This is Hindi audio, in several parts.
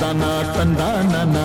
तंदाना तंदाना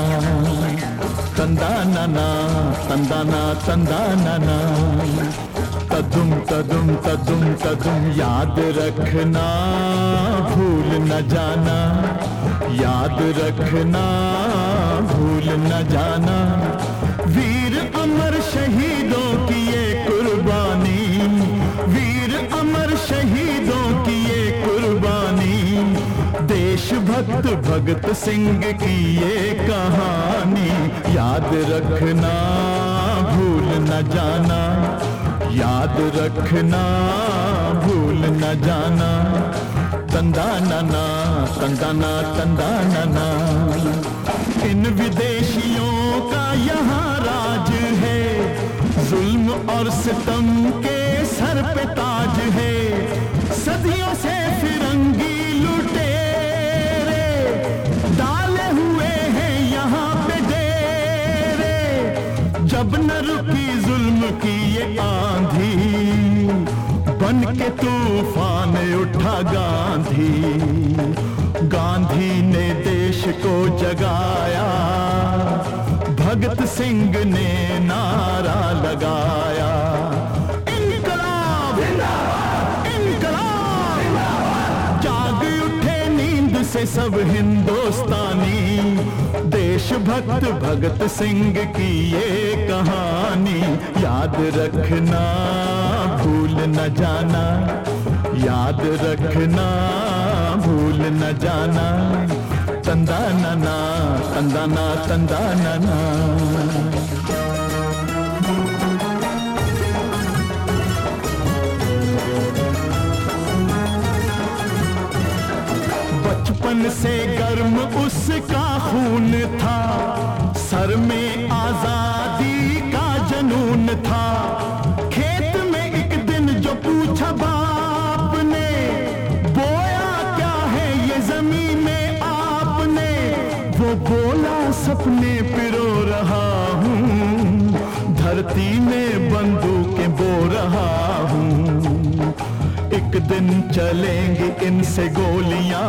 तंदाना तंदाना तंदाना तदुम तदुम तदुम तदुम याद रखना भूल न जाना, याद रखना भूल न जाना। वीर अमर शहीदों की ये कुर्बानी, वीर अमर शहीदों की ये कुर्बानी, देशभक्त भगत सिंह की ये कहानी। याद रखना भूल न जाना, याद रखना भूल न जाना। तंदाना तंदाना तंदाना इन विदेशियों का यहाँ राज है, जुल्म और सितम के सर पे ताज है। सदियों से फिरंगी लुटेरे डाले हुए हैं यहाँ पे डेरे। जब न रुकी जुल्म की ये आंधी, बन के तूफान उठा गांधी। गांधी ने देश को जगाया, भगत सिंह ने नारा लगाया, इनकलाब इनकलाब। जाग उठे नींद से सब हिंदुस्तानी, देशभक्त भगत सिंह की ये कहानी। याद रखना भूल न जाना, याद रखना भूल न जाना। तंदाना तंदाना तंदाना बचपन से गर्म उसका खून था, सर में आजादी का जनून था। खेत में एक दिन जो पूछा बाप ने, बोया क्या है ये जमीन में आपने। वो बोला सपने पिरो रहा हूँ, धरती में बंदूकें बो रहा हूँ। एक दिन चलेंगी इनसे गोलियां,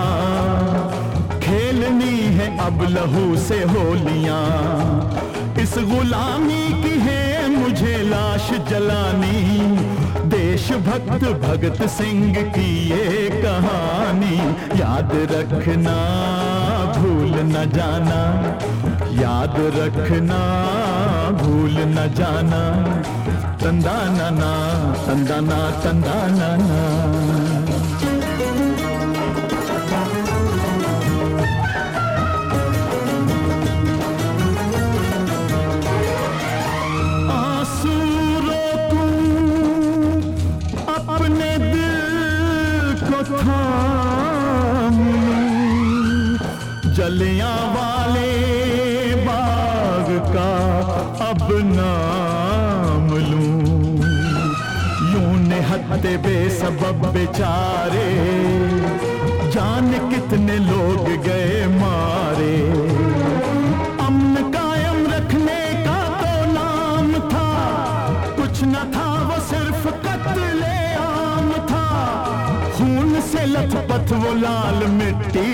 खेलनी है अब लहू से होलियां। इस गुलामी की है मुझे लाश जलानी, देशभक्त भगत सिंह की ये कहानी। याद रखना भूल न जाना, याद रखना भूल न जाना। तंदाना तंदाना तंदाना जलियांवाले बाग का अब नाम लूं। यूं निहत्ते बेसबब बेचारे, जान कितने लोग गए मारे। अमन कायम रखने का तो नाम था, कुछ न था वो सिर्फ कत्ले आम था। खून से लथपथ वो लाल मिट्टी,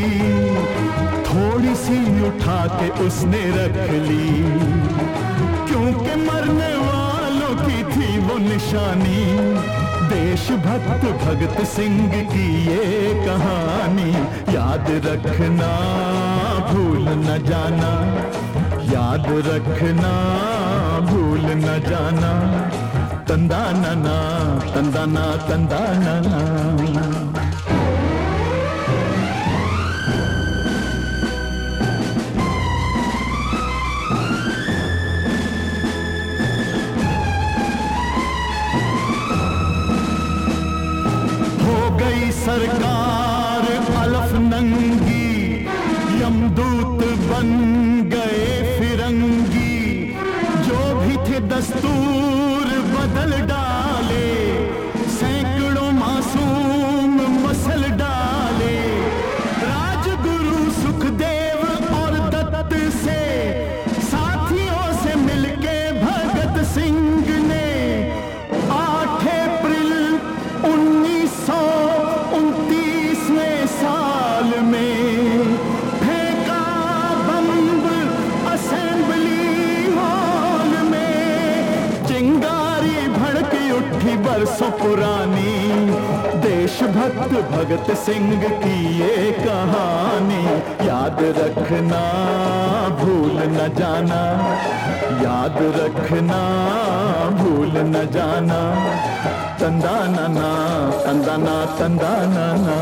थोड़ी सी उठा के उसने रख ली। क्योंकि मरने वालों की थी वो निशानी, देशभक्त भगत सिंह की ये कहानी। याद रखना भूल न जाना, याद रखना भूल न जाना। तंदाना तंदाना तंदाना सरकार अलफ नंगी, यमदूत बन गए फिरंगी। जो भी थे दस्तूर बदल डाले, सैकड़ों मासूम मसल डाले। राजगुरु सुखदेव और दत्त से, साथियों से मिलके भगत सिंह ने 8 अप्रैल 1929 साल में फेंका पुरानी, देशभक्त भगत सिंह की ये कहानी। याद रखना भूल न जाना, याद रखना भूल न जाना। तंदाना ना तंदाना तंदाना ना।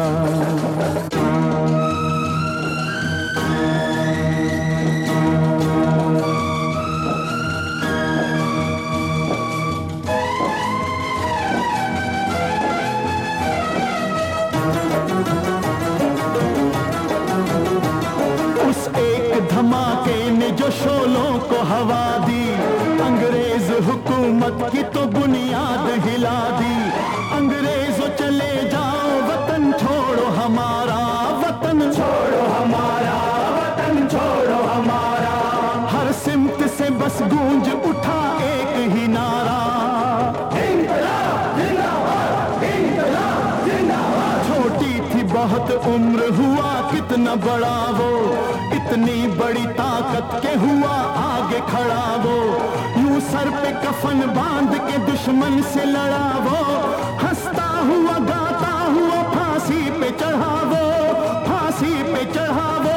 उस एक धमाके ने जो शोलों को हवा दी, अंग्रेज हुकूमत की तो बुनियाद हिला दी। अंग्रेजों चले जाओ वतन छोड़ो हमारा, वतन छोड़ो हमारा, वतन छोड़ो हमारा। हर सिमत से बस गूंज उठा एक ही नारा, इंकलाब जिंदाबाद, इंकलाब जिंदाबाद। छोटी थी बहुत उम्र, हुआ कितना बड़ा वो, इतनी बड़ी ताकत के हुआ आगे खड़ा वो। यूं सर पे कफन बांध के दुश्मन से लड़ा वो, हंसता हुआ गाता हुआ फांसी पे चढ़ा वो, फांसी पे चढ़ा वो।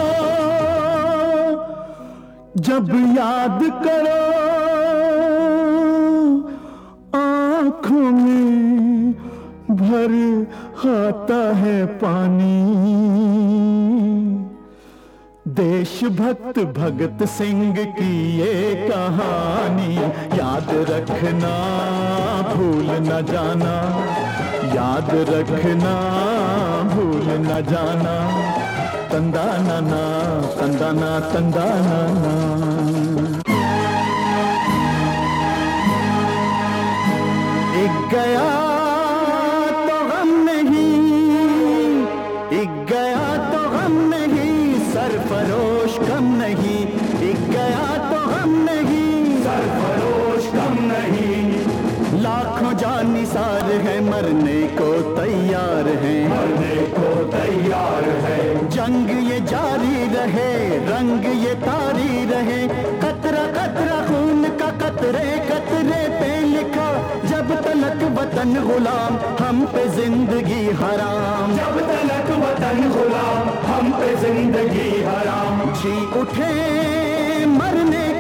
जब याद करो आंखों में भर आता है पानी। देशभक्त भगत सिंह की ये कहानी, याद रखना भूल न जाना, याद रखना भूल न जाना। तंदाना ना तंदाना तंदाना ना। एक गया तो गम नहीं, एक गया तो गम नहीं, सरफरोश कम नहीं। एक गया तो गम नहीं, सरफरोश कम नहीं। लाखों जान निसार है, मरने को तैयार है, मरने को तैयार है। जंग ये जारी रहे, रंग ये तारी रहे। कतरा कतरा खून का कतरे कतरे पे लिखा, जब तलक वतन गुलाम हम पे जिंदगी हराम, जब तलक वतन गुलाम हम पे जिंदगी हराम। जी उठे मरने